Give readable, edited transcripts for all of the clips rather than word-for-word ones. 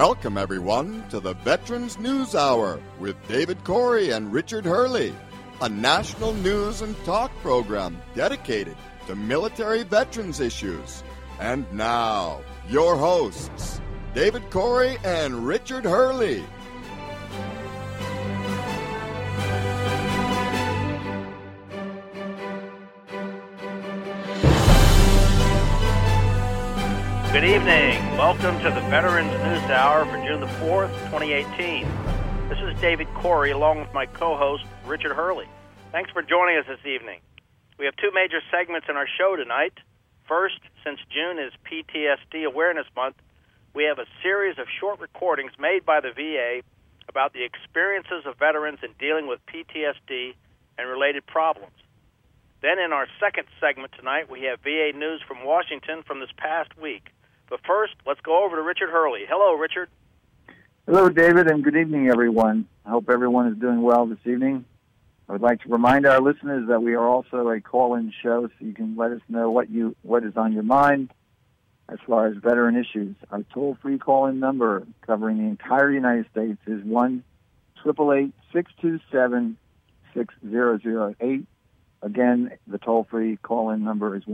Welcome, everyone, to the Veterans News Hour with David Corey and Richard Hurley, a national news and talk program dedicated to military veterans issues. And now, your hosts, David Corey and Richard Hurley. Good evening. Welcome to the Veterans News Hour for June the 4th, 2018. This is David Corey along with my co-host, Richard Hurley. Thanks for joining us this evening. We have two major segments in our show tonight. First, since June is PTSD Awareness Month, we have a series of short recordings made by the VA about the experiences of veterans in dealing with PTSD and related problems. Then in our second segment tonight, we have VA news from Washington from this past week. But first, let's go over to Richard Hurley. Hello, Richard. Hello, David, and good evening, everyone. I hope everyone is doing well this evening. I would like to remind our listeners that we are also a call-in show, so you can let us know what is on your mind as far as veteran issues. Our toll-free call-in number covering the entire United States is 1-888-627-6008. Again, the toll-free call-in number is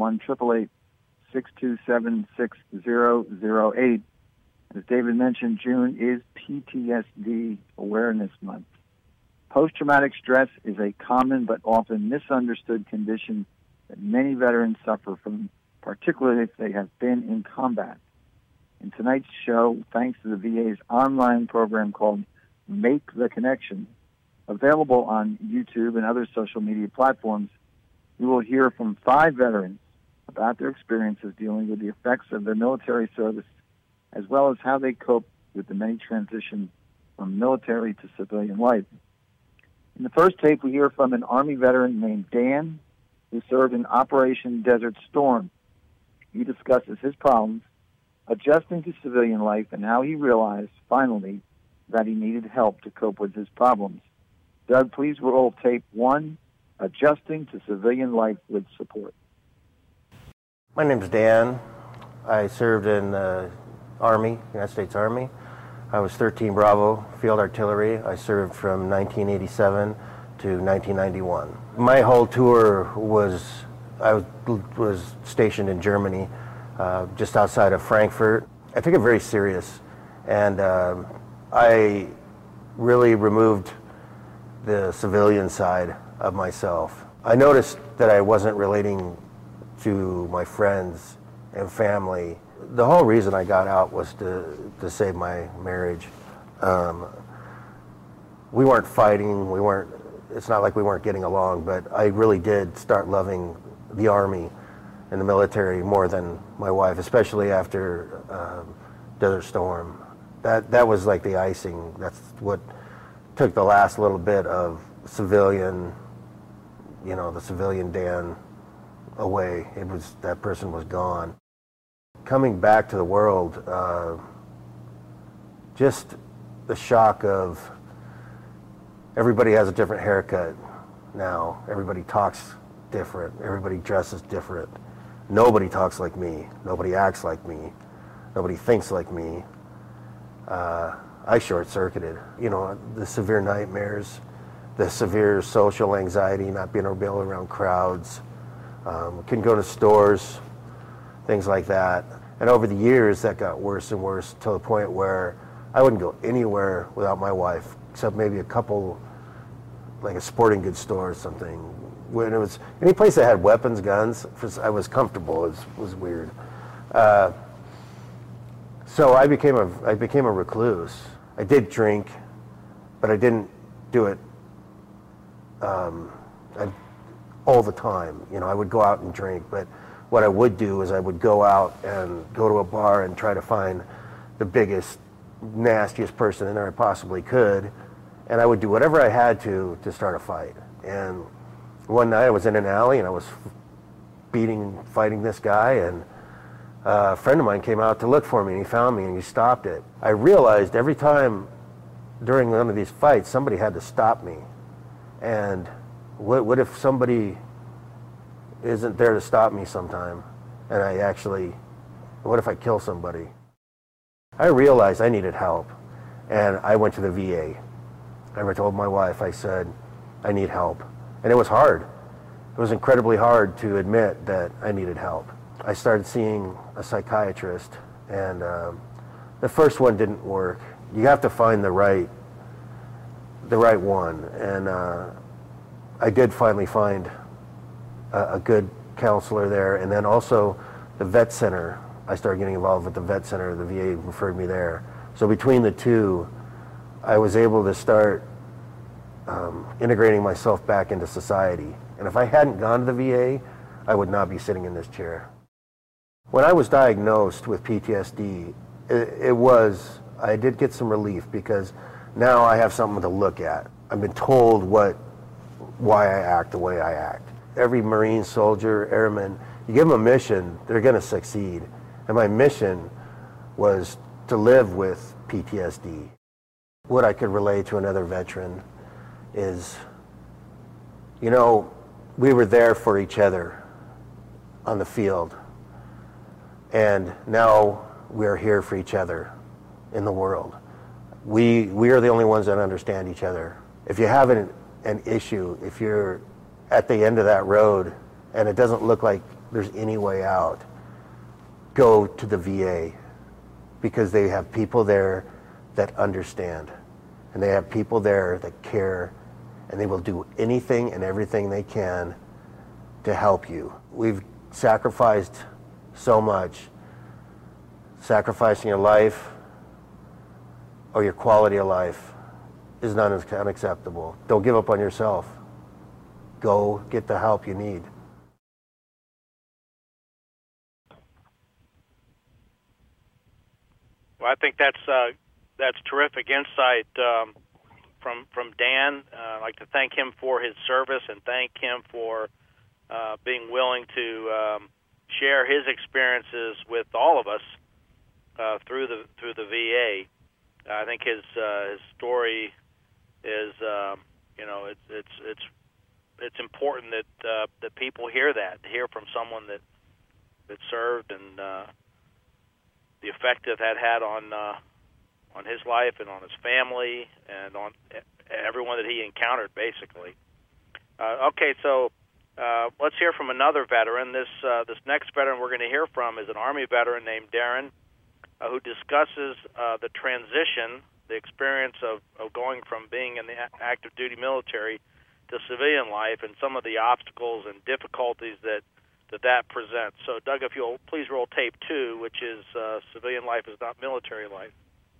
1-888-627-6008. As David mentioned, June is PTSD Awareness Month. Post-traumatic stress is a common but often misunderstood condition that many veterans suffer from, particularly if they have been in combat. In tonight's show, thanks to the VA's online program called Make the Connection, available on YouTube and other social media platforms, we will hear from 5 veterans about their experiences dealing with the effects of their military service, as well as how they cope with the many transitions from military to civilian life. In the first tape, we hear from an Army veteran named Dan, who served in Operation Desert Storm. He discusses his problems adjusting to civilian life and how he realized, finally, that he needed help to cope with his problems. Doug, please roll tape 1, Adjusting to Civilian Life with Support. My name's Dan. I served in the Army, United States Army. I was 13 Bravo Field Artillery. I served from 1987 to 1991. My whole tour I was stationed in Germany, just outside of Frankfurt. I took it very serious, and I really removed the civilian side of myself. I noticed that I wasn't relating to my friends and family. The whole reason I got out was to save my marriage. We weren't fighting, it's not like we weren't getting along, but I really did start loving the Army and the military more than my wife, especially after Desert Storm. That was like the icing. That's what took the last little bit of civilian, the civilian Dan away. That person was gone. Coming back to the world, just the shock of everybody has a different haircut now. Everybody talks different. Everybody dresses different. Nobody talks like me. Nobody acts like me. Nobody thinks like me. I short-circuited. The severe nightmares, the severe social anxiety, not being able to be around crowds, couldn't go to stores, things like that. And over the years, that got worse and worse to the point where I wouldn't go anywhere without my wife, except maybe a couple, like a sporting goods store or something. When it was any place that had weapons, guns, I was comfortable. It was weird. So I became a recluse. I did drink, but I didn't do it all the time. I would go out and drink, but what I would do is I would go out and go to a bar and try to find the biggest, nastiest person in there I possibly could, and I would do whatever I had to start a fight. And one night I was in an alley and I was fighting this guy, and a friend of mine came out to look for me, and he found me and he stopped it. I realized every time during one of these fights somebody had to stop me, and what if somebody isn't there to stop me sometime, and what if I kill somebody? I realized I needed help, and I went to the VA. I told my wife, I said, I need help. And it was hard. It was incredibly hard to admit that I needed help. I started seeing a psychiatrist, and the first one didn't work. You have to find the right one, and I did finally find a good counselor there, and then also the vet center. I started getting involved with the vet center. The VA referred me there. So between the two, I was able to start integrating myself back into society. And if I hadn't gone to the VA, I would not be sitting in this chair. When I was diagnosed with PTSD, I did get some relief, because now I have something to look at. I've been told why I act the way I act. Every Marine, soldier, airman, you give them a mission, they're going to succeed. And my mission was to live with PTSD. What I could relate to another veteran is, we were there for each other on the field, and now we're here for each other in the world. We are the only ones that understand each other. If you have an issue, if you're at the end of that road and it doesn't look like there's any way out, go to the VA, because they have people there that understand, and they have people there that care, and they will do anything and everything they can to help you. We've sacrificed so much. Sacrificing your life or your quality of life is not unacceptable. Don't give up on yourself. Go get the help you need. Well, I think that's terrific insight from Dan. I'd like to thank him for his service and thank him for being willing to share his experiences with all of us through the VA. I think his story is it's important that people hear from someone that served, and the effect that had on his life and on his family and on everyone that he encountered, basically. Okay, so let's hear from another veteran. This next veteran we're going to hear from is an Army veteran named Darren, who discusses the transition, the experience of going from being in the active duty military to civilian life, and some of the obstacles and difficulties that presents. So, Doug, if you'll please roll tape 2, which is Civilian Life is Not Military Life.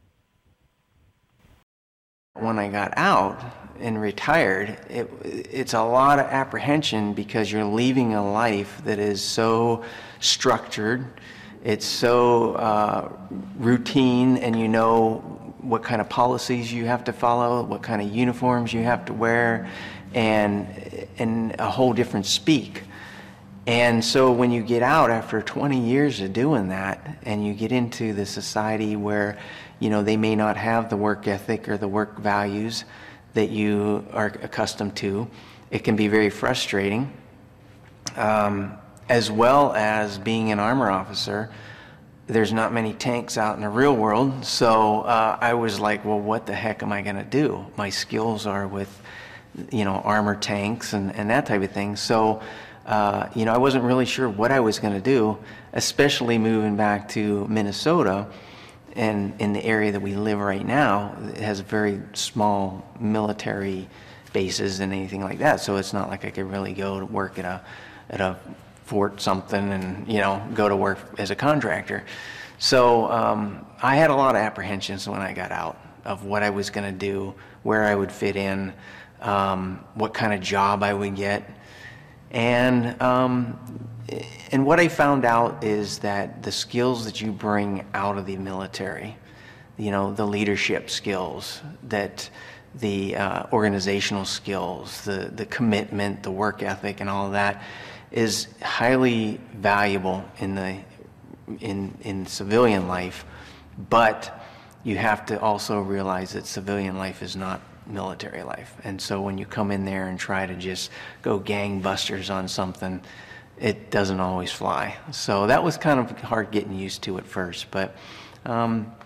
When I got out and retired, it's a lot of apprehension, because you're leaving a life that is so structured, it's so routine, and you know what kind of policies you have to follow, what kind of uniforms you have to wear, and a whole different speak. And so when you get out after 20 years of doing that, and you get into the society where, they may not have the work ethic or the work values that you are accustomed to, it can be very frustrating. As well as being an armor officer, there's not many tanks out in the real world, so I was like, well, what the heck am I going to do? My skills are with, armor tanks and that type of thing. So, I wasn't really sure what I was going to do, especially moving back to Minnesota, and in the area that we live right now, it has very small military bases and anything like that. So it's not like I could really go to work at a fort something and go to work as a contractor. So I had a lot of apprehensions when I got out of what I was going to do, where I would fit in, what kind of job I would get. And what I found out is that the skills that you bring out of the military, the leadership skills, that the organizational skills, the commitment, the work ethic, and all of that is highly valuable in civilian life. But you have to also realize that civilian life is not military life. And so when you come in there and try to just go gangbusters on something, it doesn't always fly. So that was kind of hard getting used to at first. But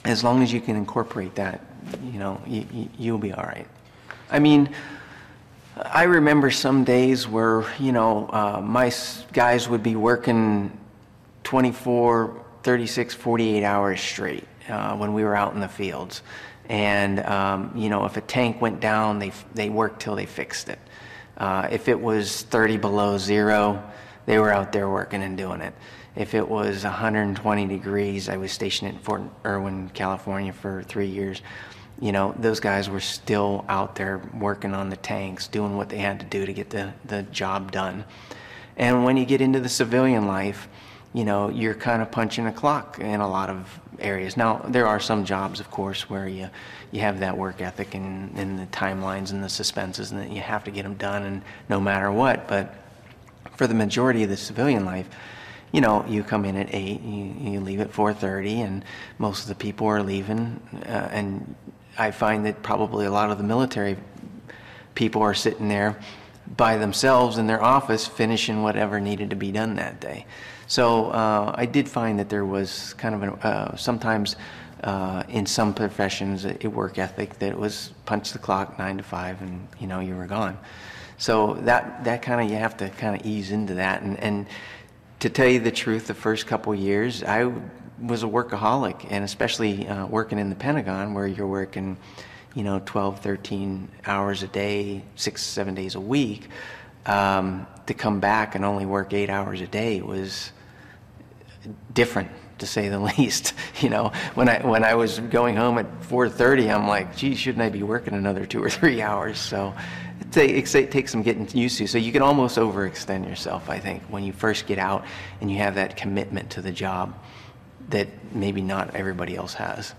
as long as you can incorporate that, you'll be all right. I mean, I remember some days where, my guys would be working 24, 36, 48 hours straight when we were out in the fields. And, if a tank went down, they worked till they fixed it. If it was 30 below zero, they were out there working and doing it. If it was 120 degrees, I was stationed in Fort Irwin, California for 3 years. Those guys were still out there working on the tanks, doing what they had to do to get the job done. And when you get into the civilian life, you're kind of punching a clock in a lot of areas. Now, there are some jobs, of course, where you have that work ethic and the timelines and the suspenses, and that you have to get them done, and no matter what. But for the majority of the civilian life, you come in at 8, you leave at 4:30, and most of the people are leaving. And I find that probably a lot of the military people are sitting there by themselves in their office finishing whatever needed to be done that day. So I did find that there was kind of sometimes in some professions a work ethic that was punch the clock 9 to 5 and you were gone. So that kind of, you have to kind of ease into that. And to tell you the truth, the first couple years I was a workaholic, and especially working in the Pentagon where you're working 12, 13 hours a day, 6, 7 days a week. To come back and only work 8 hours a day was different, to say the least. When I was going home at 4:30, I'm like, gee, shouldn't I be working another 2 or 3 hours? So it takes some getting used to. So you can almost overextend yourself, I think, when you first get out and you have that commitment to the job that maybe not everybody else has.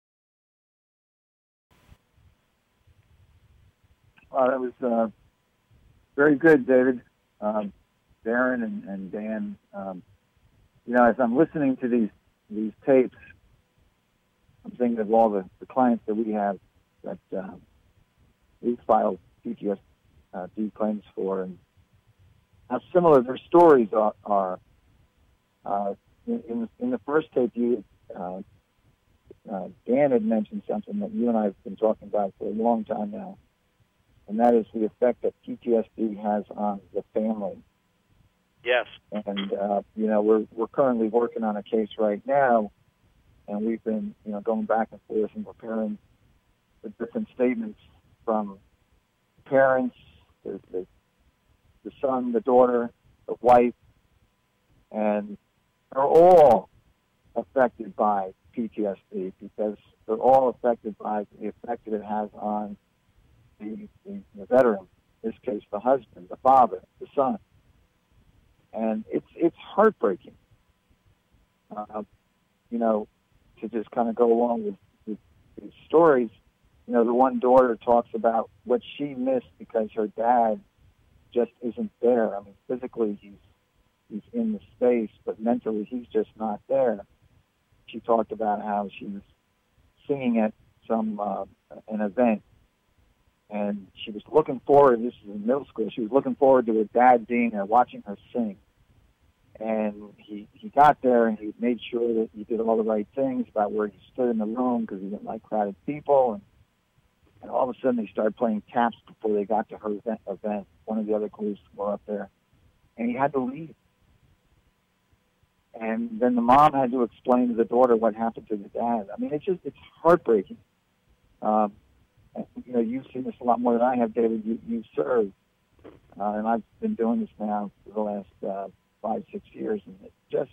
That was very good, David. Darren and Dan. As I'm listening to these tapes, I'm thinking of all the clients that we have that we've filed PTSD claims for, and how similar their stories are. In the first tape, Dan had mentioned something that you and I have been talking about for a long time now, and that is the effect that PTSD has on the family. Yes. And we're currently working on a case right now, and we've been going back and forth and preparing the different statements from parents, the son, the daughter, the wife, and they're all affected by PTSD because they're all affected by the effect that it has on the veteran, in this case the husband, the father, the son. And it's heartbreaking, to just kind of go along with these stories. The one daughter talks about what she missed because her dad just isn't there. I mean, physically he's in the space, but mentally he's just not there. She talked about how she was singing at an event, and she was looking forward, this is in middle school, she was looking forward to her dad being there, watching her sing. And he got there, and he made sure that he did all the right things about where he stood in the room because he didn't like crowded people. And all of a sudden, they started playing taps before they got to her event. One of the other crews were up there, and he had to leave. And then the mom had to explain to the daughter what happened to the dad. I mean, it's heartbreaking. You've seen this a lot more than I have, David. You've served, and I've been doing this now for the last 5-6 years, and it's just,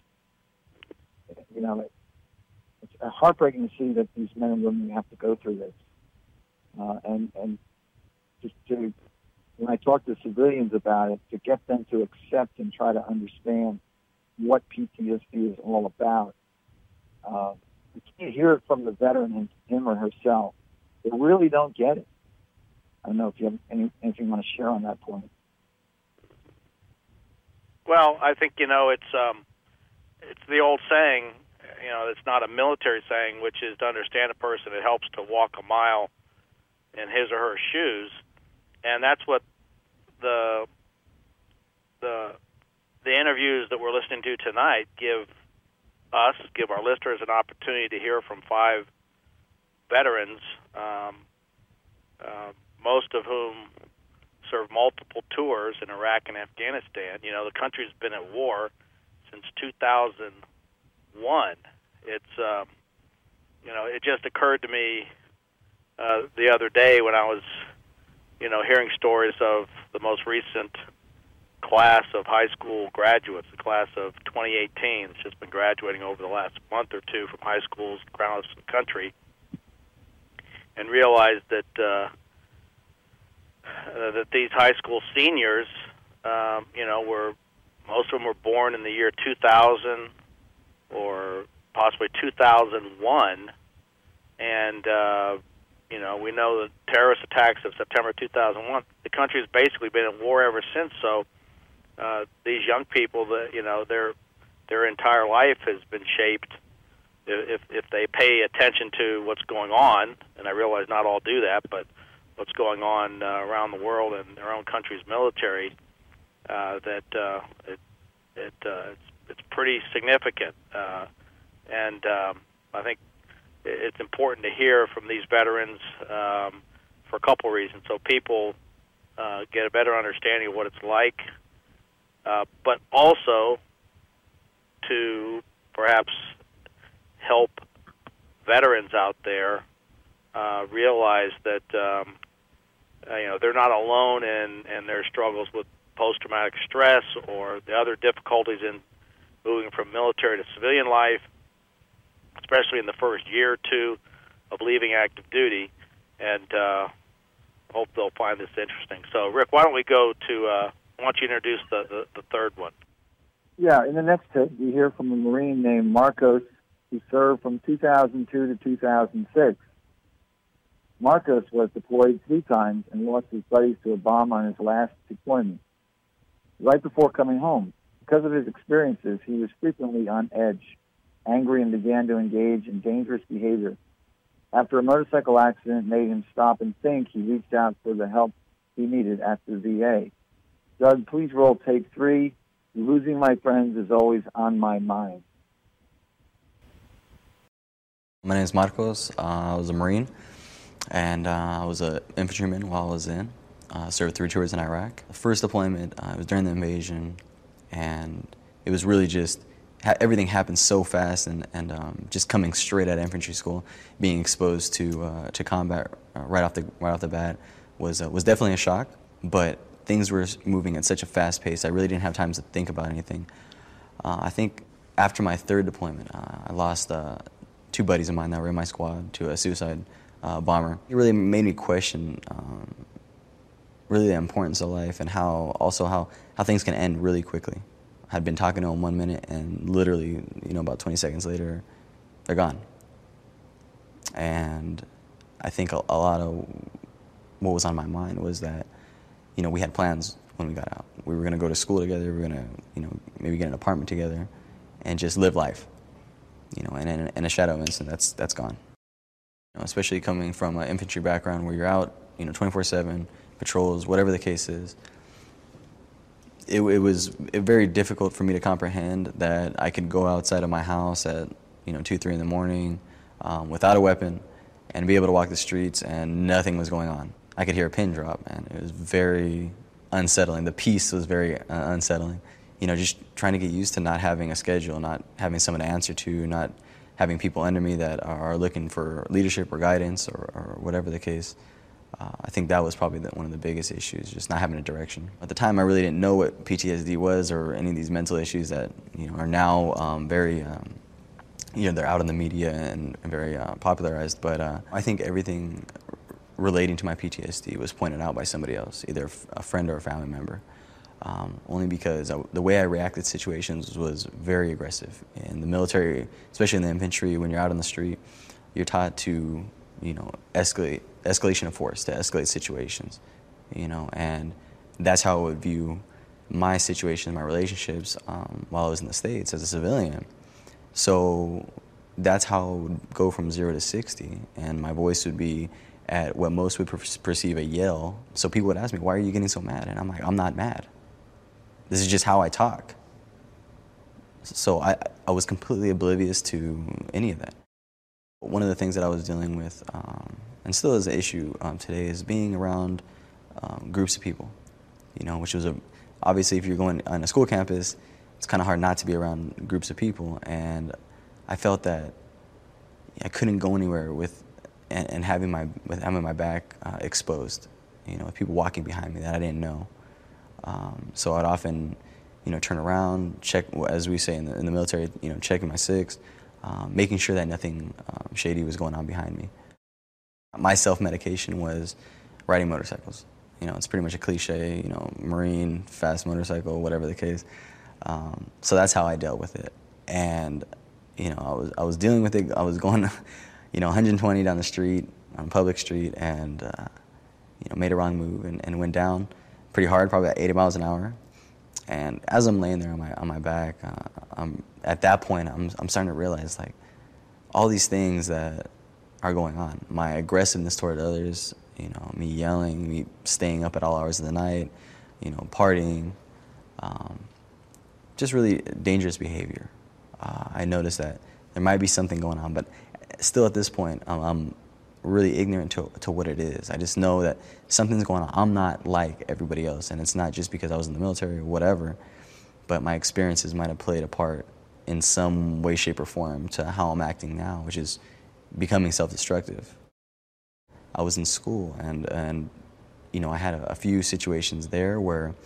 it's heartbreaking to see that these men and women have to go through this. And just when I talk to civilians about it, to get them to accept and try to understand what PTSD is all about. You can't hear it from the veteran, him or herself. They really don't get it. I don't know if you have anything you want to share on that point. Well, I think, it's the old saying, it's not a military saying, which is to understand a person, it helps to walk a mile in his or her shoes. And that's what the interviews that we're listening to tonight give our listeners an opportunity to hear from 5 veterans, most of whom served multiple tours in Iraq and Afghanistan. You know, the country's been at war since 2001. It's, you know, it just occurred to me the other day when I was, you know, hearing stories of the most recent class of high school graduates, the class of 2018. It's just been graduating over the last month or two from high schools across the country, and realized that that these high school seniors, you know, most of them were born in the year 2000 or possibly 2001, and you know, we know the terrorist attacks of September 2001. The country has basically been at war ever since. So these young people, that, you know, their entire life has been shaped. If they pay attention to what's going on, and I realize not all do that, but what's going on around the world and their own country's military, it's pretty significant, and I think it's important to hear from these veterans for a couple of reasons. So people get a better understanding of what it's like, but also to perhaps help veterans out there realize that you know, they're not alone in their struggles with post-traumatic stress or the other difficulties in moving from military to civilian life, especially in the first year or two of leaving active duty, and hope they'll find this interesting. So, Rick, why don't we go to, why don't you introduce the third one? Yeah, in the next tip, you hear from a Marine named Marcos, who served from 2002 to 2006. Marcos was deployed 3 times and lost his buddies to a bomb on his last deployment. Right before coming home, because of his experiences, he was frequently on edge, angry, and began to engage in dangerous behavior. After a motorcycle accident made him stop and think, he reached out for the help he needed at the VA. Doug, please roll take 3. Losing my friends is always on my mind. My name is Marcos. I was a Marine, and I was an infantryman while I was in. Served 3 tours in Iraq. The first deployment was during the invasion, and it was really just everything happened so fast, and just coming straight out of infantry school, being exposed to combat right off the bat was definitely a shock. But things were moving at such a fast pace, I really didn't have time to think about anything. I think after my 3rd deployment, I lost 2 buddies of mine that were in my squad to a suicide bomber. It really made me question really the importance of life, and how things can end really quickly. I had been talking to them 1 minute, and literally, you know, about 20 seconds later, they're gone. And I think a lot of what was on my mind was that, you know, we had plans when we got out. We were going to go to school together. We were going to, you know, maybe get an apartment together and just live life. You know, and in a shadow instant, that's gone. You know, especially coming from an infantry background where you're out, you know, 24/7, patrols, whatever the case is. It was very difficult for me to comprehend that I could go outside of my house at, you know, 2, 3 in the morning without a weapon and be able to walk the streets and nothing was going on. I could hear a pin drop, and it was very unsettling. The peace was very unsettling. You know, just trying to get used to not having a schedule, not having someone to answer to, not having people under me that are looking for leadership or guidance or whatever the case. I think that was probably one of the biggest issues, just not having a direction. At the time, I really didn't know what PTSD was or any of these mental issues that, you know, are now very, you know, they're out in the media and very popularized. But I think everything relating to my PTSD was pointed out by somebody else, either a friend or a family member. Only because the way I reacted to situations was very aggressive. In the military, especially in the infantry, when you're out on the street, you're taught to, you know, escalation of force, to escalate situations, you know, and that's how I would view my situation, my relationships while I was in the States as a civilian. So that's how I would go from 0 to 60, and my voice would be at what most would perceive a yell. So people would ask me, why are you getting so mad? And I'm like, I'm not mad. This is just how I talk. So I was completely oblivious to any of that. One of the things that I was dealing with, and still is an issue today, is being around groups of people, which was obviously if you're going on a school campus, it's kind of hard not to be around groups of people. And I felt that I couldn't go anywhere with having my back exposed, with people walking behind me that I didn't know. So I'd often, turn around, check, as we say in the military, checking my six, making sure that nothing shady was going on behind me. My self-medication was riding motorcycles. It's pretty much a cliche, Marine, fast motorcycle, whatever the case. So that's how I dealt with it. And, I was dealing with it. I was going, 120 down the street, on public street, and, made a wrong move and went down pretty hard, probably at 80 miles an hour. And as I'm laying there on my back, at that point, I'm starting to realize, like, all these things that are going on. My aggressiveness toward others, me yelling, me staying up at all hours of the night, partying, just really dangerous behavior. I noticed that there might be something going on, but still at this point, I'm really ignorant to what it is. I just know that something's going on. I'm not like everybody else, and it's not just because I was in the military or whatever, but my experiences might have played a part in some way, shape, or form to how I'm acting now, which is becoming self-destructive. I was in school, and I had a few situations there where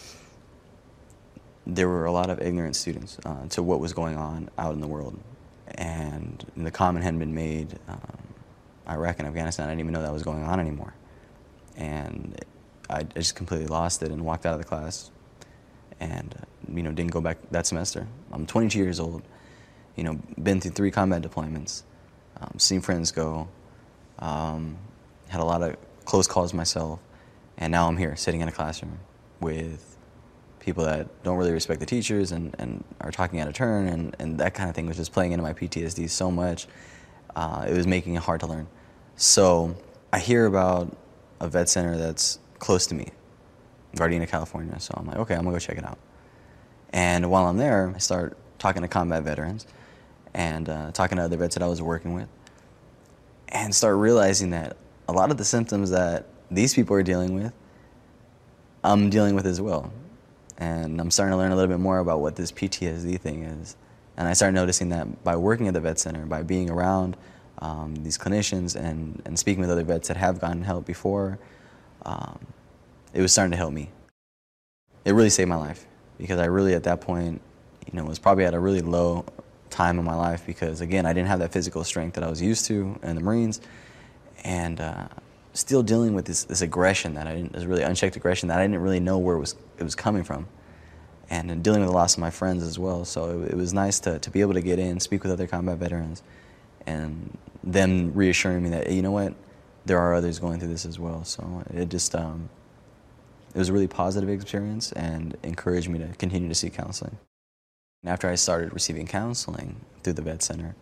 there were a lot of ignorant students to what was going on out in the world, and the comment hadn't been made. Iraq and Afghanistan, I didn't even know that was going on anymore. And I just completely lost it and walked out of the class and, didn't go back that semester. I'm 22 years old, been through 3 combat deployments, seen friends go, had a lot of close calls myself, and now I'm here sitting in a classroom with people that don't really respect the teachers and are talking out of turn, and that kind of thing was just playing into my PTSD so much. It was making it hard to learn. So I hear about a vet center that's close to me, Gardena, California. So I'm like, okay, I'm gonna go check it out. And while I'm there, I start talking to combat veterans and talking to other vets that I was working with, and start realizing that a lot of the symptoms that these people are dealing with, I'm dealing with as well. And I'm starting to learn a little bit more about what this PTSD thing is. And I started noticing that by working at the vet center, by being around these clinicians and speaking with other vets that have gotten help before, it was starting to help me. It really saved my life, because I really, at that point, was probably at a really low time in my life, because, again, I didn't have that physical strength that I was used to in the Marines, and still dealing with this aggression this really unchecked aggression that I didn't really know where it was coming from. And dealing with the loss of my friends as well. So it was nice to be able to get in, speak with other combat veterans, and them reassuring me that, hey, you know what, there are others going through this as well. So it just, it was a really positive experience and encouraged me to continue to seek counseling. And after I started receiving counseling through the vet center,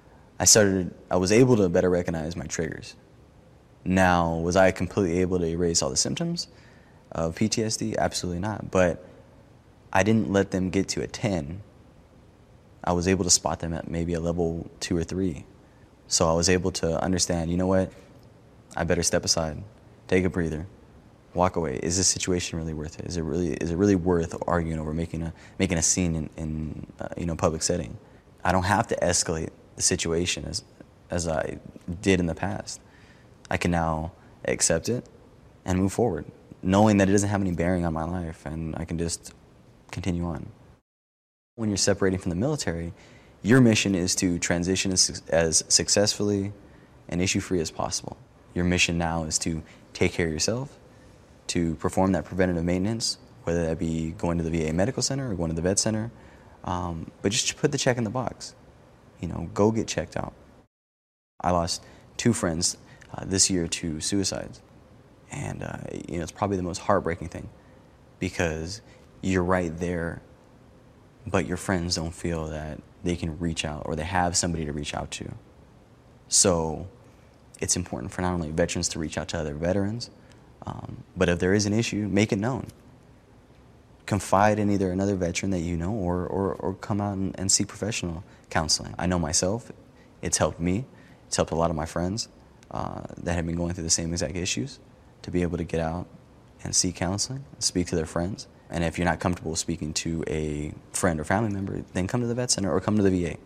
I was able to better recognize my triggers. Now, was I completely able to erase all the symptoms of PTSD? Absolutely not. But I didn't let them get to a 10. I was able to spot them at maybe a level 2 or 3. So I was able to understand, you know what, I better step aside, take a breather, walk away. Is this situation really worth it? Is it really worth arguing over, making a scene in public setting? I don't have to escalate the situation as I did in the past. I can now accept it and move forward, knowing that it doesn't have any bearing on my life, and I can just continue on. When you're separating from the military, your mission is to transition as successfully and issue-free as possible. Your mission now is to take care of yourself, to perform that preventative maintenance, whether that be going to the VA medical center or going to the vet center, but just put the check in the box. Go get checked out. I lost 2 friends this year to suicides, and it's probably the most heartbreaking thing, because you're right there, but your friends don't feel that they can reach out or they have somebody to reach out to. So it's important for not only veterans to reach out to other veterans, but if there is an issue, make it known. Confide in either another veteran that you know or come out and seek professional counseling. I know myself, it's helped me, It's helped a lot of my friends that have been going through the same exact issues to be able to get out and seek counseling, speak to their friends. And if you're not comfortable speaking to a friend or family member, then come to the vet center or come to the VA.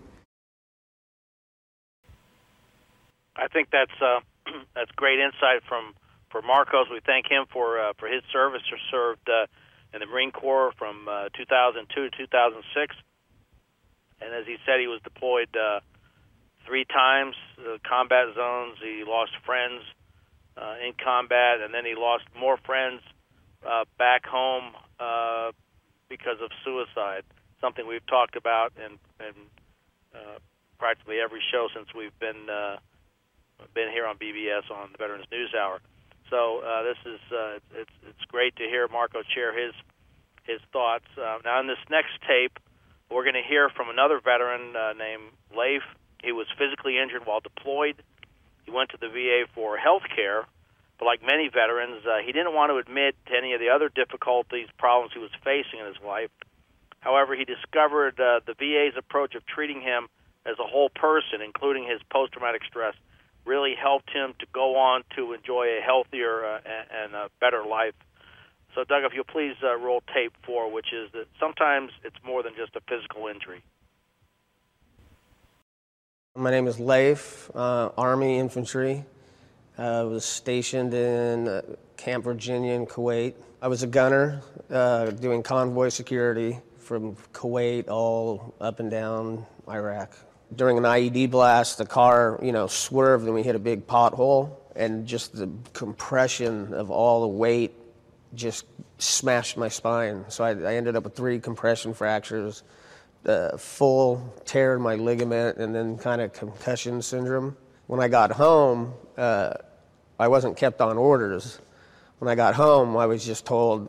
I think that's great insight from Marcos. We thank him for his service. He served in the Marine Corps from 2002 to 2006, and as he said, he was deployed 3 times, combat zones. He lost friends in combat, and then he lost more friends back home because of suicide. Something we've talked about in practically every show since we've been here on BBS on the Veterans News Hour. So this is it's great to hear Marco share his thoughts. Now in this next tape, we're going to hear from another veteran named Leif. He was physically injured while deployed. He went to the VA for health care, but like many veterans, he didn't want to admit to any of the other difficulties, problems he was facing in his life. However, he discovered the VA's approach of treating him as a whole person, including his post-traumatic stress, really helped him to go on to enjoy a healthier and a better life. So, Doug, if you'll please roll tape 4, which is that sometimes it's more than just a physical injury. My name is Leif, Army Infantry. I was stationed in Camp Virginia in Kuwait. I was a gunner doing convoy security from Kuwait all up and down Iraq. During an IED blast, the car, swerved and we hit a big pothole, and just the compression of all the weight just smashed my spine. So I ended up with 3 compression fractures, full tear in my ligament, and then kind of concussion syndrome. When I got home, I wasn't kept on orders. When I got home, I was just told,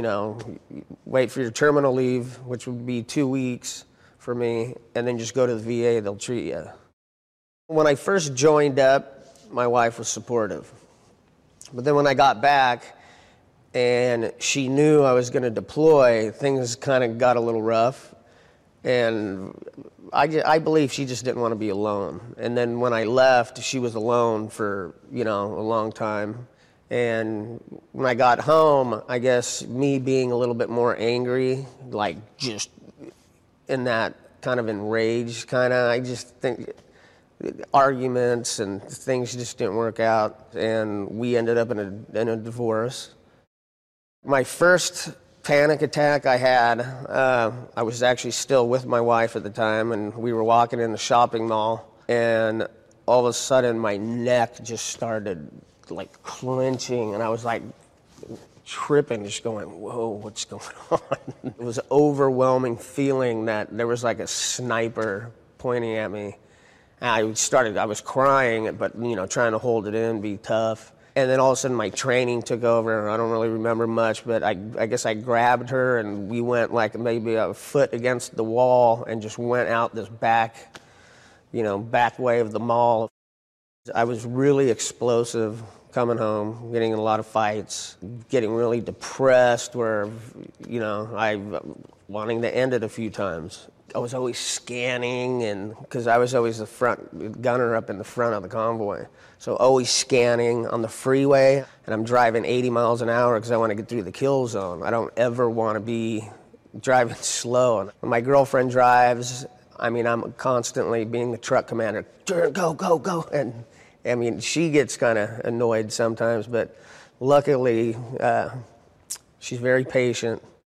wait for your terminal leave, which would be 2 weeks for me, and then just go to the VA, they'll treat you. When I first joined up, my wife was supportive. But then when I got back and she knew I was going to deploy, things kind of got a little rough. And I believe she just didn't want to be alone. And then when I left, she was alone for, a long time. And when I got home, I guess me being a little bit more angry, like just in that kind of enraged I just think arguments and things just didn't work out, and we ended up in a divorce. My first panic attack I had, I was actually still with my wife at the time, and we were walking in the shopping mall, and all of a sudden my neck just started like clenching, and I was like tripping, just going, whoa, what's going on? It was an overwhelming feeling that there was like a sniper pointing at me. I was crying, but, trying to hold it in, be tough. And then all of a sudden my training took over. I don't really remember much, but I guess I grabbed her and we went like maybe a foot against the wall and just went out this back way of the mall. I was really explosive coming home, getting in a lot of fights, getting really depressed where, I wanting to end it a few times. I was always scanning, and because I was always the front gunner up in the front of the convoy. So always scanning on the freeway, and I'm driving 80 miles an hour because I want to get through the kill zone. I don't ever want to be driving slow. When my girlfriend drives, I'm constantly being the truck commander. Go, go, go. And she gets kind of annoyed sometimes, but luckily she's very patient.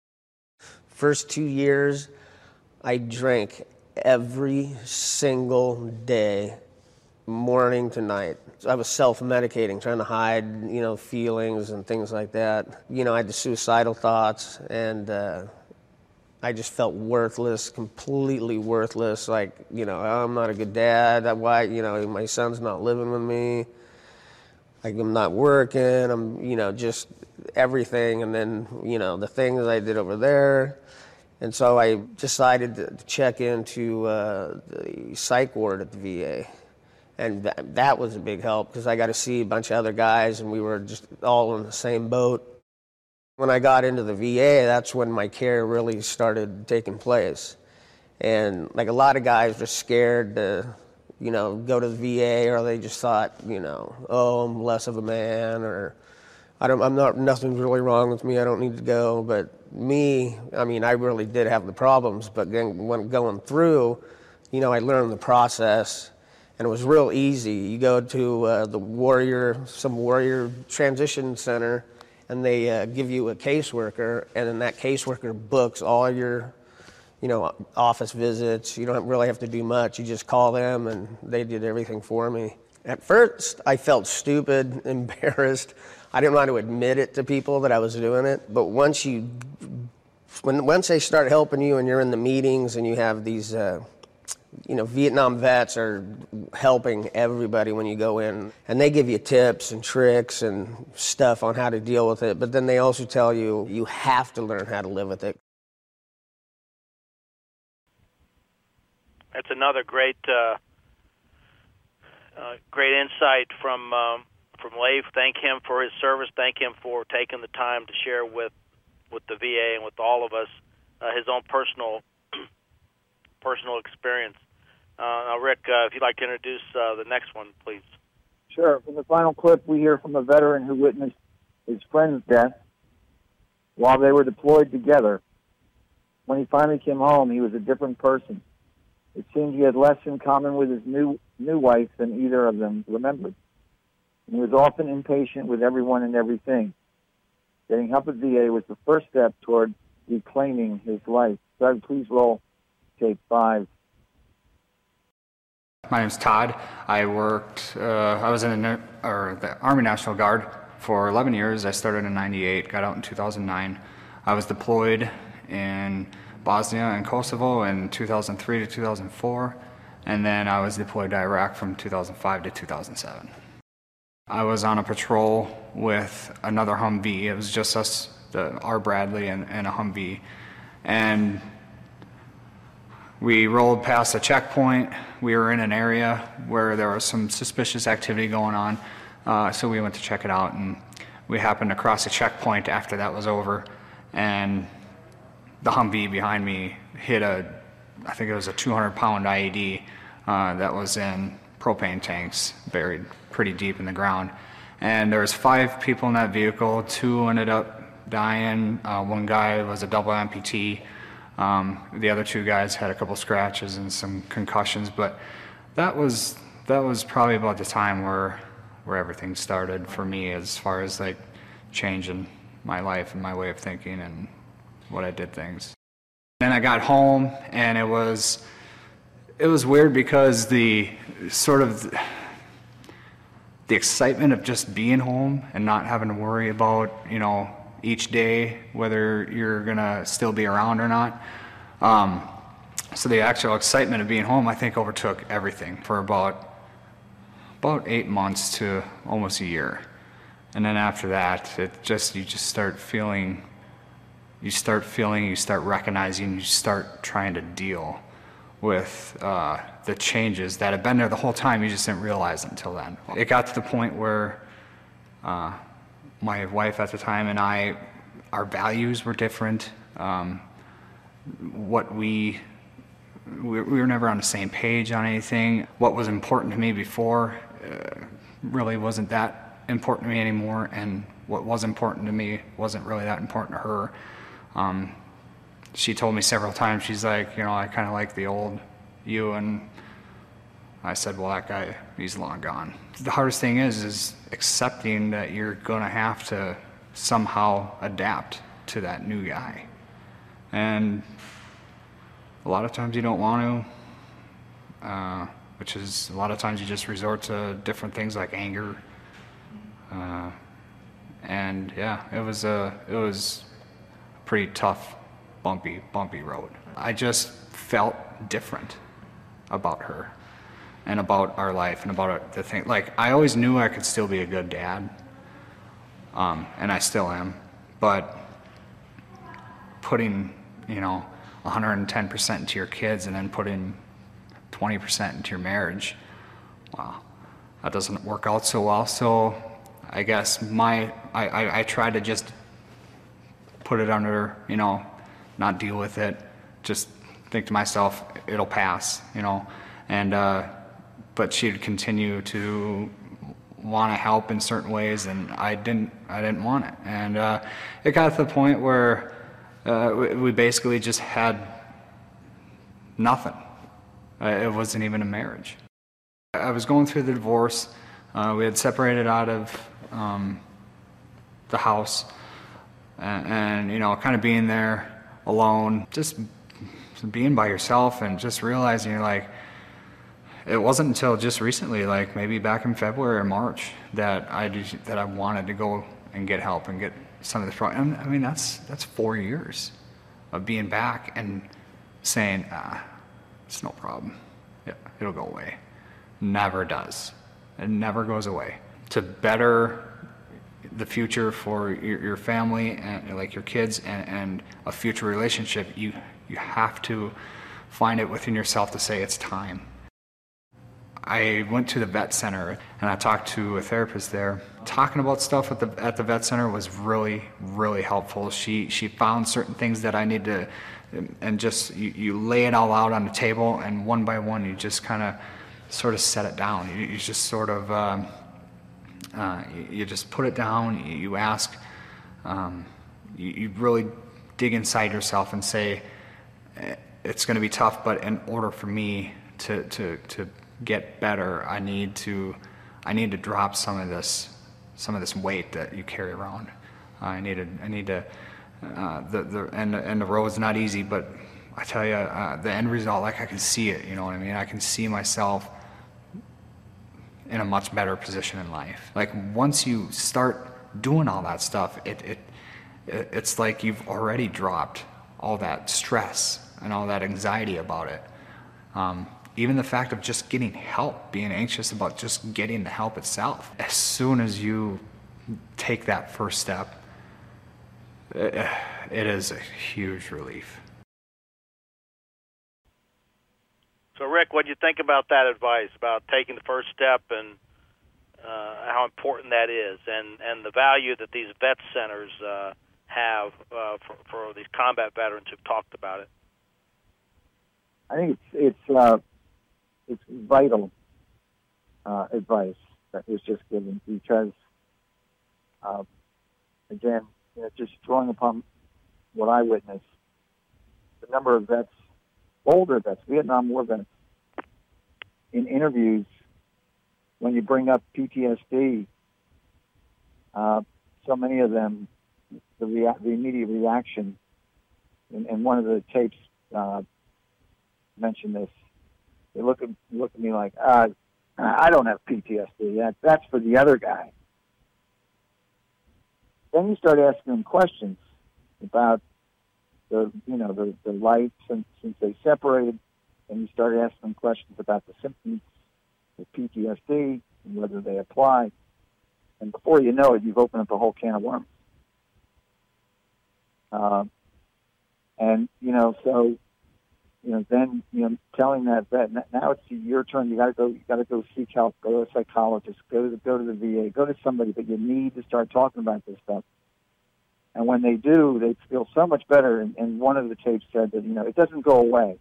First 2 years, I drank every single day, morning to night. So I was self-medicating, trying to hide, feelings and things like that. I had the suicidal thoughts, and I just felt worthless, completely worthless. Like, I'm not a good dad. Why, my son's not living with me. Like, I'm not working. I'm, just everything. And then, the things I did over there. And so I decided to check into the psych ward at the VA. And that was a big help because I got to see a bunch of other guys, and we were just all in the same boat. When I got into the VA, that's when my care really started taking place. And like a lot of guys were scared to, go to the VA, or they just thought, oh, I'm less of a man, or nothing's really wrong with me, I don't need to go. But me, I really did have the problems, but then when going through, I learned the process, and it was real easy. You go to some warrior transition center, and they give you a caseworker, and then that caseworker books all your office visits. You don't really have to do much. You just call them, and they did everything for me. At first, I felt stupid, embarrassed. I didn't want to admit it to people that I was doing it. But once they start helping you, and you're in the meetings, and you have these, Vietnam vets are helping everybody when you go in, and they give you tips and tricks and stuff on how to deal with it. But then they also tell you, you have to learn how to live with it. That's another great insight from Leif. Thank him for his service. Thank him for taking the time to share with the VA and with all of us his own personal experience. Now, Rick, if you'd like to introduce the next one, please. Sure. From the final clip, we hear from a veteran who witnessed his friend's death while they were deployed together. When he finally came home, he was a different person. It seemed he had less in common with his new wife than either of them remembered. And he was often impatient with everyone and everything. Getting help at VA was the first step toward reclaiming his life. Doug, please roll tape 5. My name's Todd. I was in the Army National Guard for 11 years. I started in 98, got out in 2009. I was deployed in Bosnia and Kosovo in 2003 to 2004, and then I was deployed to Iraq from 2005 to 2007. I was on a patrol with another Humvee. It was just us, our Bradley and a Humvee, and we rolled past a checkpoint. We were in an area where there was some suspicious activity going on, so we went to check it out, and we happened to cross a checkpoint after that was over, and the Humvee behind me hit I think it was a 200-pound IED that was in propane tanks buried pretty deep in the ground. And there was 5 people in that vehicle. 2 ended up dying. One guy was a double amputee. The other 2 guys had a couple scratches and some concussions. But that was probably about the time where everything started for me, as far as like changing my life and my way of thinking and what I did things. Then I got home, and it was weird because the excitement of just being home and not having to worry about, each day whether you're gonna still be around or not. So the actual excitement of being home, I think, overtook everything for about 8 months to almost a year. And then after that, you start recognizing, you start trying to deal with the changes that have been there the whole time. You just didn't realize it until then. It got to the point where my wife at the time and I, our values were different. We were never on the same page on anything. What was important to me before really wasn't that important to me anymore, and what was important to me wasn't really that important to her. She told me several times, she's like, I kind of like the old you, and I said, well, that guy, he's long gone. The hardest thing is accepting that you're gonna have to somehow adapt to that new guy. And a lot of times you don't want to, which is a lot of times you just resort to different things like anger. And yeah, it was a pretty tough, bumpy road. I just felt different about her and about our life and about the thing. Like, I always knew I could still be a good dad, and I still am, but putting, 110% into your kids and then putting 20% into your marriage, wow, that doesn't work out so well. So I guess I try to just put it under, not deal with it, just think to myself, it'll pass, and but she'd continue to want to help in certain ways, and I didn't want it. And it got to the point where we basically just had nothing. It wasn't even a marriage. I was going through the divorce. We had separated out of the house, and you know, kind of being there alone, just being by yourself, and just realizing you're like, it wasn't until just recently, like maybe back in February or March, that I wanted to go and get help and get some of this problem. I mean, that's 4 years of being back and saying, it's no problem. Yeah, it'll go away. Never does. It never goes away. To better the future for your family and like your kids and a future relationship, you have to find it within yourself to say it's time. I went to the vet center and I talked to a therapist there. Talking about stuff at the vet center was really, really helpful. She found certain things that I need to, and just you lay it all out on the table, and one by one you just kind of sort of set it down. You just sort of you just put it down. You ask. You really dig inside yourself and say, it's going to be tough, but in order for me to get better, I need to drop some of this weight that you carry around. I need to the road's not easy, but I tell you, the end result, like I can see it, you know what I mean? I can see myself in a much better position in life. Like once you start doing all that stuff, it's like you've already dropped all that stress and all that anxiety about it. Even the fact of just getting help, being anxious about just getting the help itself. As soon as you take that first step, it is a huge relief. So, Rick, what do you think about that advice about taking the first step and how important that is, and the value that these vet centers have for these combat veterans who've talked about it? I think it's vital advice that was just given, because, again, you know, just drawing upon what I witnessed, the number of vets, older vets, Vietnam War vets, in interviews, when you bring up PTSD, so many of them, the immediate reaction, and one of the tapes mentioned this. They look at me like, I don't have PTSD. That's for the other guy. Then you start asking them questions about the life since they separated, and you start asking them questions about the symptoms of PTSD and whether they apply. And before you know it, you've opened up a whole can of worms. Then telling that vet, now it's your turn. You got to go seek help. Go to a psychologist. Go to the VA. Go to somebody. But you need to start talking about this stuff. And when they do, they feel so much better. And one of the tapes said that it doesn't go away,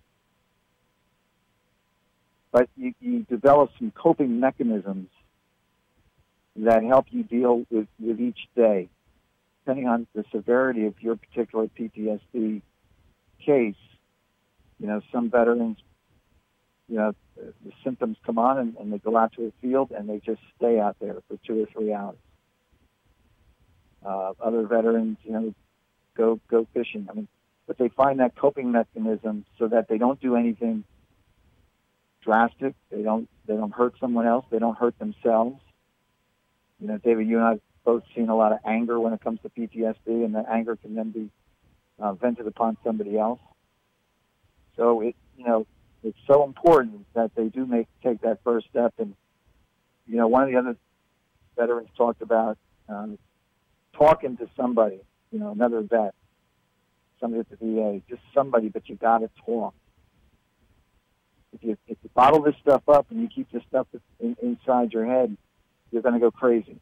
but you develop some coping mechanisms that help you deal with each day, depending on the severity of your particular PTSD case. Some veterans, the symptoms come on and they go out to a field and they just stay out there for 2 or 3 hours. Other veterans, go fishing. But they find that coping mechanism so that they don't do anything drastic. They don't hurt someone else. They don't hurt themselves. David, you and I have both seen a lot of anger when it comes to PTSD, and that anger can then be vented upon somebody else. So it's so important that they do take that first step. And one of the other veterans talked about talking to somebody, another vet, somebody at the VA, just somebody, but you got to talk. If you bottle this stuff up and you keep this stuff inside your head, you're going to go crazy.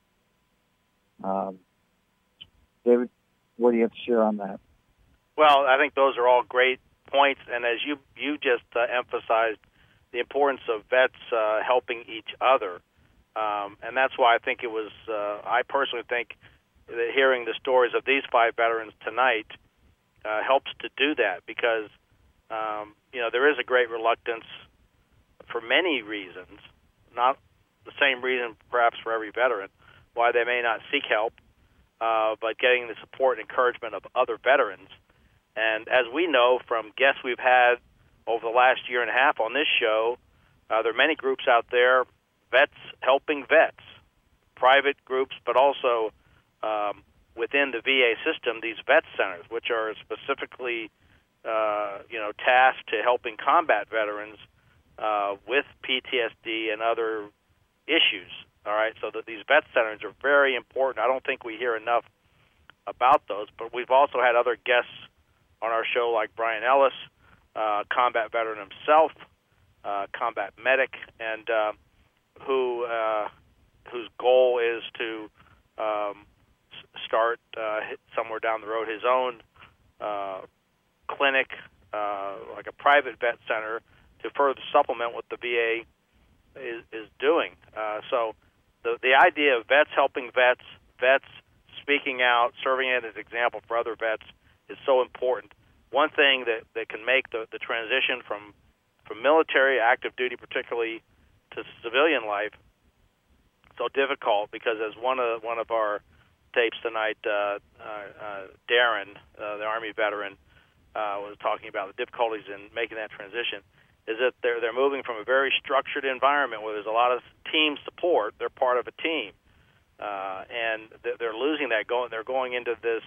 David, what do you have to share on that? Well, I think those are all great points, and as you just emphasized, the importance of vets helping each other. And that's why I think it was, I personally think that hearing the stories of these 5 veterans tonight helps to do that, because, there is a great reluctance for many reasons, not the same reason perhaps for every veteran, why they may not seek help, but getting the support and encouragement of other veterans. And as we know from guests we've had over the last year and a half on this show, there are many groups out there, vets helping vets, private groups, but also within the VA system, these vet centers, which are specifically tasked to helping combat veterans with PTSD and other issues. All right, so that these vet centers are very important. I don't think we hear enough about those, but we've also had other guests on our show like Brian Ellis, combat veteran himself, combat medic, and whose goal is to start somewhere down the road his own clinic, like a private vet center, to further supplement what the VA is doing. So the idea of vets helping vets, vets speaking out, serving as an example for other vets is so important. One thing that can make the transition from military, active duty particularly, to civilian life so difficult, because as one of our tapes tonight, Darren, the Army veteran, was talking about the difficulties in making that transition, is that they're moving from a very structured environment where there's a lot of team support. They're part of a team, and they're losing that. They're going into this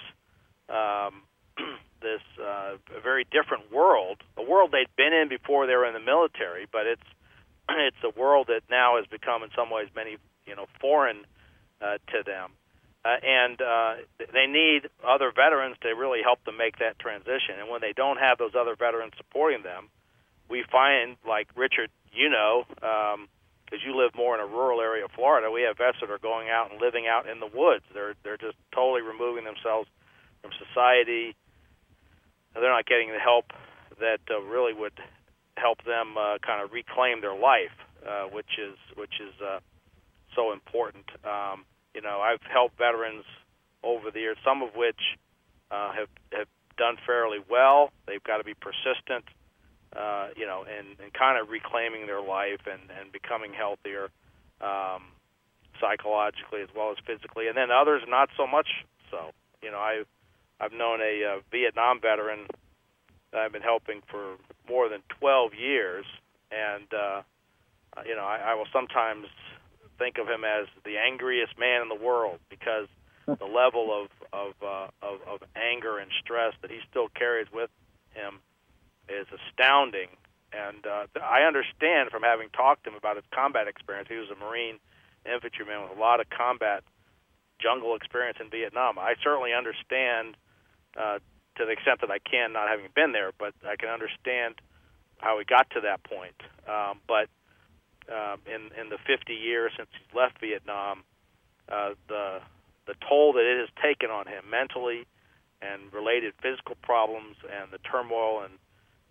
this very different world, a world they'd been in before they were in the military, but it's a world that now has become in some ways many foreign to them, and they need other veterans to really help them make that transition. And when they don't have those other veterans supporting them, we find, like Richard, because you live more in a rural area of Florida, we have vets that are going out and living out in the woods. They're just totally removing themselves from society. They're not getting the help that really would help them kind of reclaim their life, which is so important. I've helped veterans over the years, some of which have done fairly well. They've got to be persistent, in kind of reclaiming their life and becoming healthier psychologically as well as physically. And then others not so much so. I've known a Vietnam veteran that I've been helping for more than 12 years, and I will sometimes think of him as the angriest man in the world, because the level of anger and stress that he still carries with him is astounding. And I understand from having talked to him about his combat experience. He was a Marine infantryman with a lot of combat jungle experience in Vietnam. I certainly understand to the extent that I can, not having been there, but I can understand how he got to that point. But in the 50 years since he's left Vietnam, the toll that it has taken on him mentally and related physical problems and the turmoil and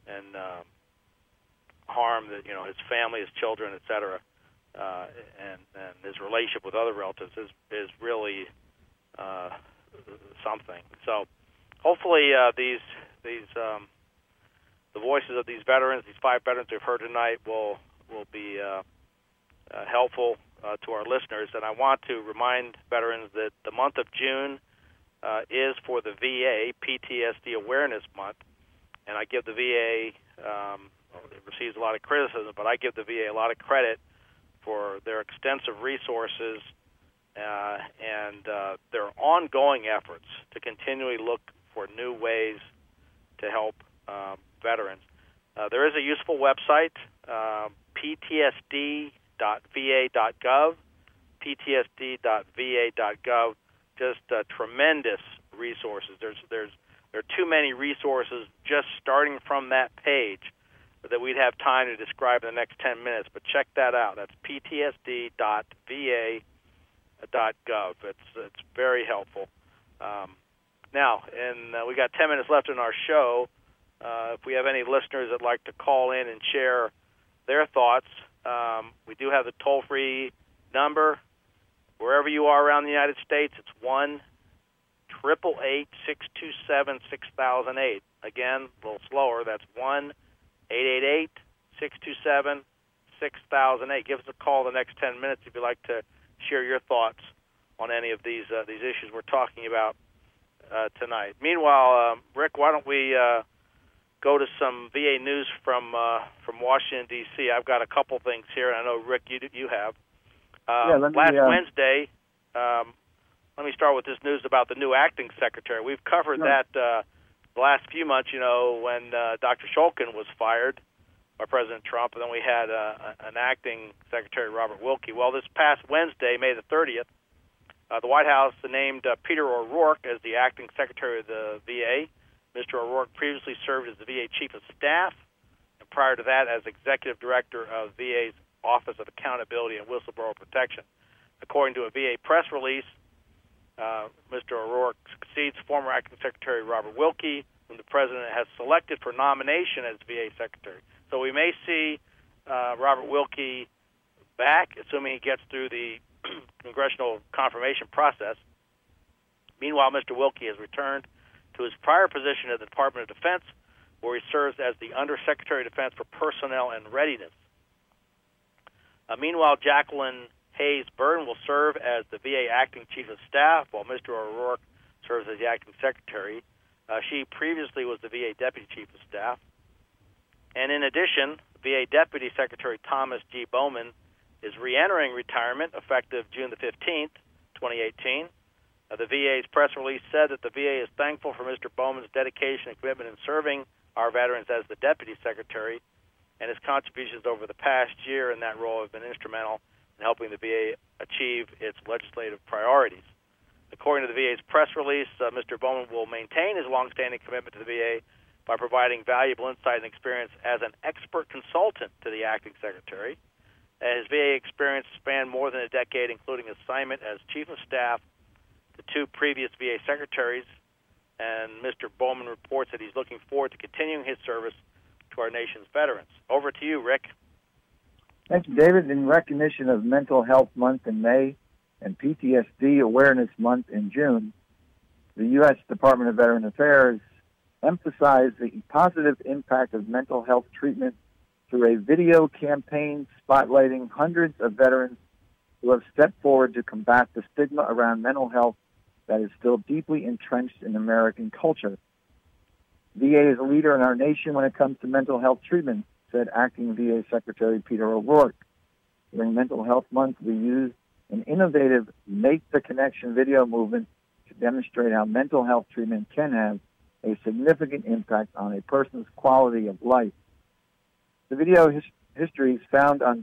harm that his family, his children, etc., and his relationship with other relatives is really something. So hopefully the voices of these veterans, these 5 veterans we've heard tonight, will be helpful to our listeners. And I want to remind veterans that the month of June is for the VA PTSD Awareness Month, and I give the VA it receives a lot of criticism, but I give the VA a lot of credit for their extensive resources and their ongoing efforts to continually look for new ways to help veterans. There is a useful website, ptsd.va.gov, ptsd.va.gov. Just tremendous resources. There are too many resources just starting from that page that we'd have time to describe in the next 10 minutes, but check that out. That's ptsd.va.gov. It's very helpful. Now, we got 10 minutes left in our show. If we have any listeners that like to call in and share their thoughts. We do have the toll-free number. Wherever you are around the United States, it's 1-888-627-6008. Again, a little slower. That's 1-888-627-6008. Give us a call the next 10 minutes if you'd like to share your thoughts on any of these issues we're talking about tonight. Meanwhile, Rick, why don't we go to some VA news from Washington, D.C. I've got a couple things here, and I know, Rick, you have. Last Wednesday, let me start with this news about the new acting secretary. We've covered that the last few months, when Dr. Shulkin was fired by President Trump, and then we had an acting secretary, Robert Wilkie. Well, this past Wednesday, May the 30th, the White House named Peter O'Rourke as the acting secretary of the VA. Mr. O'Rourke previously served as the VA Chief of Staff, and prior to that as Executive Director of VA's Office of Accountability and Whistleblower Protection. According to a VA press release, Mr. O'Rourke succeeds former Acting Secretary Robert Wilkie, whom the President has selected for nomination as VA Secretary. So we may see Robert Wilkie back, assuming he gets through the congressional confirmation process. Meanwhile, Mr. Wilkie has returned to his prior position at the Department of Defense, where he serves as the Undersecretary of Defense for Personnel and Readiness. Meanwhile, Jacqueline Hayes Byrne will serve as the VA Acting Chief of Staff, while Mr. O'Rourke serves as the Acting Secretary. She previously was the VA Deputy Chief of Staff. And in addition, VA Deputy Secretary Thomas G. Bowman is re-entering retirement effective June the 15th, 2018. The VA's press release said that the VA is thankful for Mr. Bowman's dedication and commitment in serving our veterans as the Deputy Secretary, and his contributions over the past year in that role have been instrumental in helping the VA achieve its legislative priorities. According to the VA's press release, Mr. Bowman will maintain his longstanding commitment to the VA by providing valuable insight and experience as an expert consultant to the acting secretary. His VA experience spanned more than a decade, including assignment as Chief of Staff to two previous VA secretaries, and Mr. Bowman reports that he's looking forward to continuing his service to our nation's veterans. Over to you, Rick. Thank you, David. In recognition of Mental Health Month in May and PTSD Awareness Month in June, the U.S. Department of Veteran Affairs emphasized the positive impact of mental health treatment through a video campaign spotlighting hundreds of veterans who have stepped forward to combat the stigma around mental health that is still deeply entrenched in American culture. VA is a leader in our nation when it comes to mental health treatment, said Acting VA Secretary Peter O'Rourke. During Mental Health Month, we used an innovative Make the Connection video movement to demonstrate how mental health treatment can have a significant impact on a person's quality of life. The video history is found on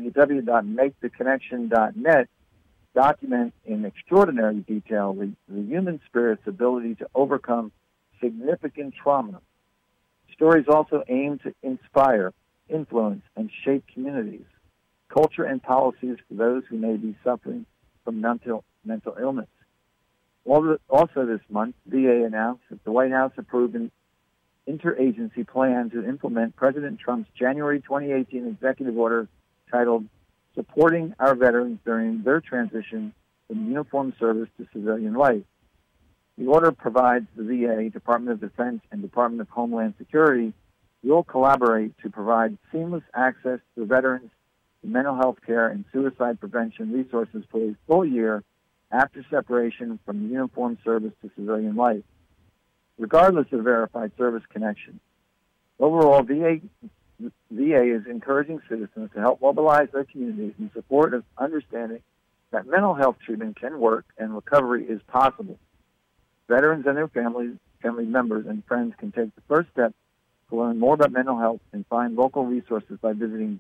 www.maketheconnection.net, document in extraordinary detail the human spirit's ability to overcome significant trauma. Stories also aim to inspire, influence, and shape communities, culture, and policies for those who may be suffering from mental illness. Also this month, VA announced that the White House approved an interagency plan to implement President Trump's January 2018 executive order titled Supporting Our Veterans During Their Transition from Uniformed Service to Civilian Life. The order provides the VA, Department of Defense, and Department of Homeland Security will collaborate to provide seamless access to veterans to mental health care and suicide prevention resources for a full year after separation from uniformed service to civilian life, regardless of verified service connection. Overall, VA is encouraging citizens to help mobilize their communities in support of understanding that mental health treatment can work and recovery is possible. Veterans and their family members and friends can take the first step to learn more about mental health and find local resources by visiting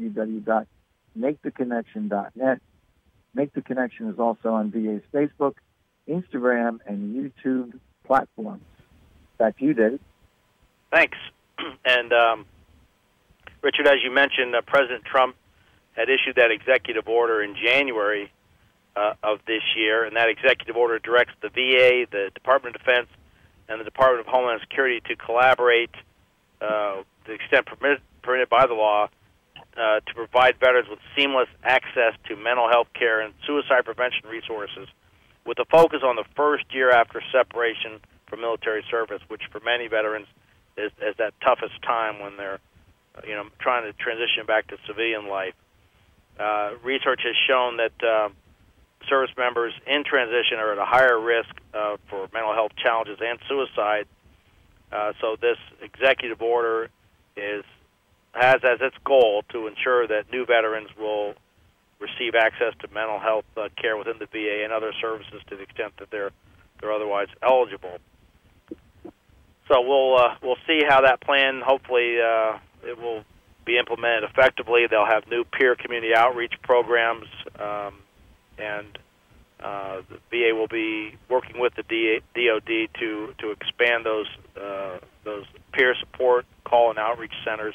www.maketheconnection.net. Make the Connection is also on VA's Facebook, Instagram, and YouTube platforms. Back to you, David. Thanks. And, Richard, as you mentioned, President Trump had issued that executive order in January of this year, and that executive order directs the VA, the Department of Defense, and the Department of Homeland Security to collaborate to the extent permitted by the law to provide veterans with seamless access to mental health care and suicide prevention resources, with a focus on the first year after separation from military service, which for many veterans is that toughest time when they're trying to transition back to civilian life. Research has shown that service members in transition are at a higher risk for mental health challenges and suicide. So this executive order has as its goal to ensure that new veterans will receive access to mental health care within the VA and other services to the extent that they're otherwise eligible. So we'll see how that plan. Hopefully, it will be implemented effectively. They'll have new peer community outreach programs, and the VA will be working with the DoD to expand those peer support call and outreach centers,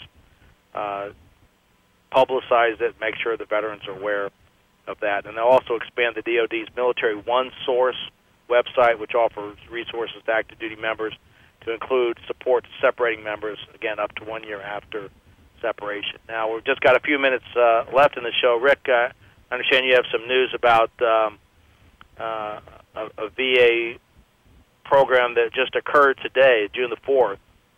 publicize it, make sure the veterans are aware of that, and they'll also expand the DoD's Military One Source website, which offers resources to active duty members, to include support to separating members, again, up to 1 year after separation. Now, we've just got a few minutes left in the show. Rick, I understand you have some news about a VA program that just occurred today, June the 4th.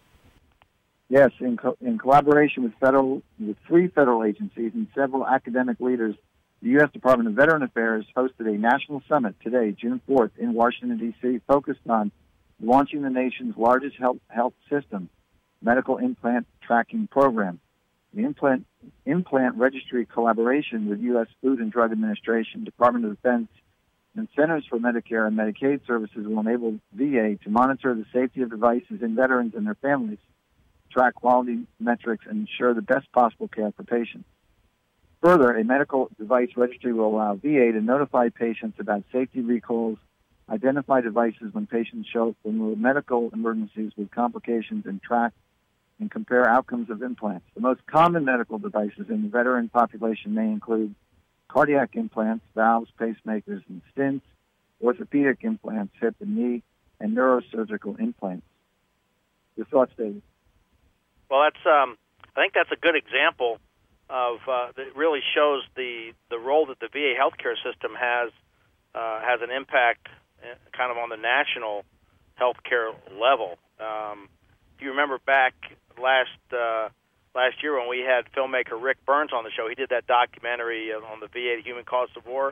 Yes, in collaboration with three federal agencies and several academic leaders, the U.S. Department of Veteran Affairs hosted a national summit today, June 4th, in Washington, D.C., focused on launching the nation's largest health system, medical implant tracking program. The implant registry collaboration with U.S. Food and Drug Administration, Department of Defense, and Centers for Medicare and Medicaid Services will enable VA to monitor the safety of devices in veterans and their families, track quality metrics, and ensure the best possible care for patients. Further, a medical device registry will allow VA to notify patients about safety recalls, identify devices when patients show up for medical emergencies with complications, and track and compare outcomes of implants. The most common medical devices in the veteran population may include cardiac implants, valves, pacemakers, and stents, orthopedic implants, hip and knee, and neurosurgical implants. Your thoughts, David? Well, I think that's a good example of that really shows the role that the VA healthcare system has an impact kind of on the national healthcare level. If you remember back last year when we had filmmaker Rick Burns on the show, he did that documentary on the VA, The Human Cost of War.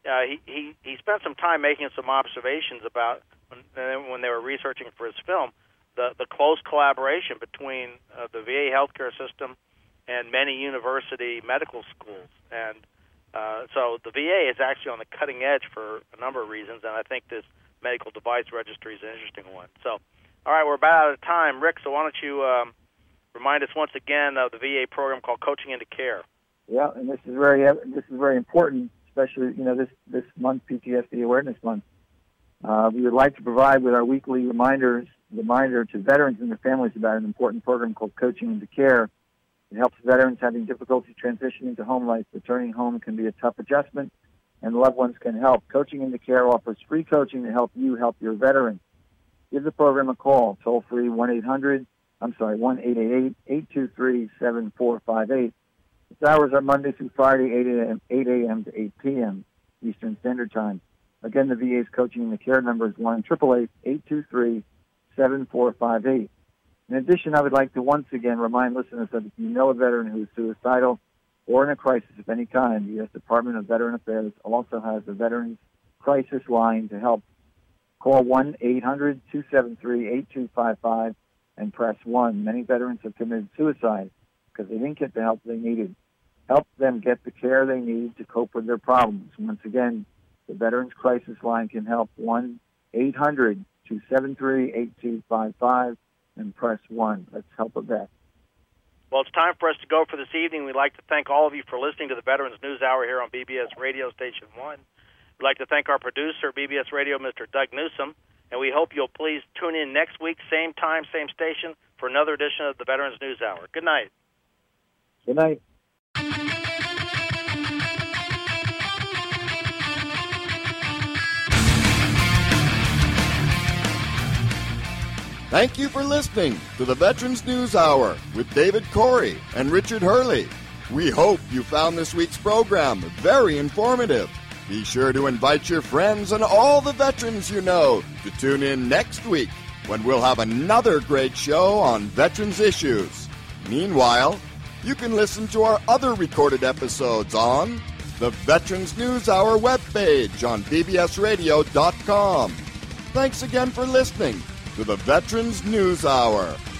He spent some time making some observations about when they were researching for his film, the close collaboration between the VA healthcare system and many university medical schools. And so the VA is actually on the cutting edge for a number of reasons, and I think this medical device registry is an interesting one. So, all right, we're about out of time. Rick, so why don't you remind us once again of the VA program called Coaching into Care? Yeah, and this is very important, especially this month, PTSD Awareness Month. We would like to provide with our weekly reminder to veterans and their families about an important program called Coaching into Care. It helps veterans having difficulty transitioning to home life. Returning home can be a tough adjustment, and loved ones can help. Coaching into Care offers free coaching to help you help your veteran. Give the program a call, toll-free 1-800-823-7458. Its hours are Monday through Friday, 8 a.m. to 8 p.m. Eastern Standard Time. Again, the VA's Coaching into Care number is 1-888-823-7458. In addition, I would like to once again remind listeners that if you know a veteran who is suicidal or in a crisis of any kind, the U.S. Department of Veteran Affairs also has the Veterans Crisis Line to help. Call 1-800-273-8255 and press 1. Many veterans have committed suicide because they didn't get the help they needed. Help them get the care they need to cope with their problems. Once again, the Veterans Crisis Line can help. 1-800-273-8255 and press 1. Let's help a vet. Well, it's time for us to go for this evening. We'd like to thank all of you for listening to the Veterans News Hour here on BBS Radio Station 1. We'd like to thank our producer, BBS Radio, Mr. Doug Newsom, and we hope you'll please tune in next week, same time, same station, for another edition of the Veterans News Hour. Good night. Good night. Thank you for listening to the Veterans News Hour with David Corey and Richard Hurley. We hope you found this week's program very informative. Be sure to invite your friends and all the veterans you know to tune in next week when we'll have another great show on veterans issues. Meanwhile, you can listen to our other recorded episodes on the Veterans News Hour webpage on bbsradio.com. Thanks again for listening to the Veterans News Hour.